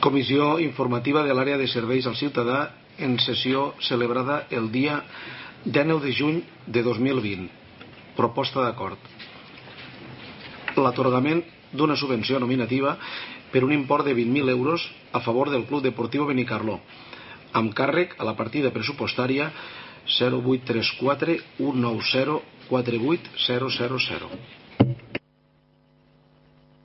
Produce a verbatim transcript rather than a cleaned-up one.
Comissió informativa de l'àrea de serveis al ciutadà en sessió celebrada el dia dinou de juny de dos mil vint. Proposta d'acord. L'atorgament d'una subvenció nominativa per un import de vint mil euros a favor del Club Deportiu Benicarló, amb càrrec a la partida pressupostària zero vuit tres quatre u nou zero quatre vuit zero zero zero.